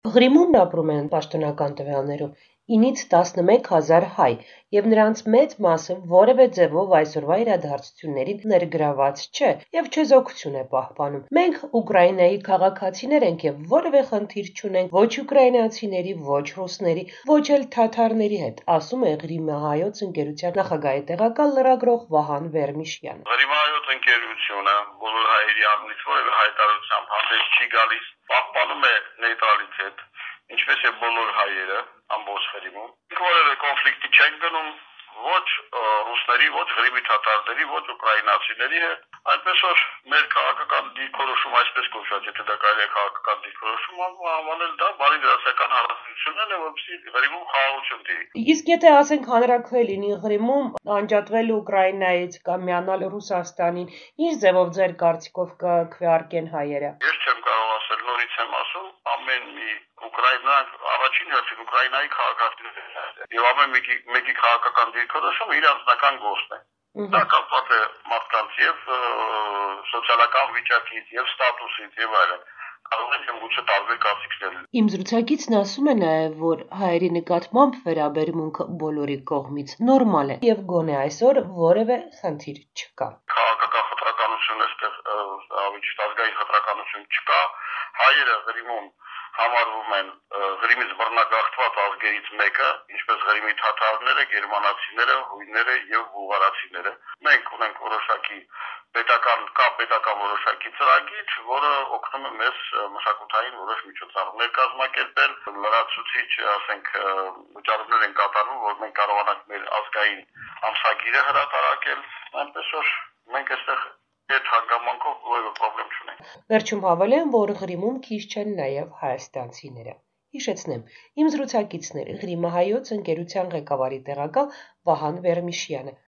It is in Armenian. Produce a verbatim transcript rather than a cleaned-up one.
Ղրիմում ապրում են պաշտոնական տվյալներով ինից տասնմեկ հազար հայ, և նրանց մեծ մասը որևէ ձևով այսօրվա իրադարձություններին ներգրավված չէ և չեզոքություն է պահպանում։ Մենք Ուկրաինայի քաղաքացիներ ենք և որևէ խնդիր չունենք ոչ ուկրաինացիների, ոչ ռուսների, ոչ էլ թաթարների հետ, ասում է Ղրիմահայոց ընկերության նախագահի տեղակալ լրագրող Վահան Վերմիշյանը։ Ղրիմահայոց ընկերությունը բոլոր հայերի անունից որևէ հայտարարությամբ հանդես չի գալիս, պահպանում է նեյտրալիտետ, ինչպես է բոլոր հայերը ամբողջ Ղրիմում։ Որևէ կոնֆլիկտի չենք գնում ոչ ռուսների, ոչ Ղրիմի թաթարների, ոչ ուկրաինացիների հետ, այնպես որ մեր քաղաքական դիրքորոշում այսպես կոչված, եթե դա կարելի է քաղաքական դիրքորոշում անվանել, դա բարի դասական հարաբերությունն է, որպեսզի Ղրիմում խաղաղություն տիրի։ Իսկ եթե ասենք հանրաքվե լինի Ղրիմում, անջատվել Ուկրաինայից կամ միանալ Ռուսաստանին, ինչ ձևով ձեր կարծիքով կքվեարկեն հայերը։ Ես չեմ կարող ասել, նորից եմ ասում, ամեն մի Ուկրաինան առաջին հերթին Ուկրաինայի քաղաքացիներ են եւ ամեն մեկի մեկի քաղաքական դիրքորոշումը իր անձնական գործն է։ Դա կապված է մարդկանց եւ սոցիալական վիճակից եւ ստատուսից եւ այլն։ Կարող են գուցե տարբեր կարծիքներ լինել։ Իմ զրուցակիցն ասում է նաեւ, որ հայերի նկատմամբ վերաբերմունքը բոլորի կողմից նորմալ է եւ գոնե այսօր որևէ խնդիր չկա։ Քաղաքական խտրականություն այստեղ ավելի ճիշտ ազգային խտրականություն չկա։ Հայերը Ղրիմում համարվում են Ղրիմից բռնագաղթված ազգերից մեկը, ինչպես Ղրիմի թաթարները, գերմանացիները, հույները եւ բուլղարացիները։ Մենք ունենք որոշակի պետական կա պետական որոշակի ծրագիր, որը օգնում է մեզ մշակութային որոշ միջոցառումներ կազմակերպել, լրացուցիչ, ասենք, վճարումներ են կատարվում, որ մենք կարողանանք մեր ազգային ամսագիրը հրատարակել, այնպես որ մենք այստեղ այդ հանգամանքով որևէ խնդրեմ չունենք։ Վերջում հավելեմ, որ Ղրիմում քիչ չեն նաև հայաստանցիները։ Հիշեցնեմ, իմ զրուցակիցն էր Ղրիմահայոց ընկերության ղեկավարի տեղակալ Վահան Վերմիշյանը։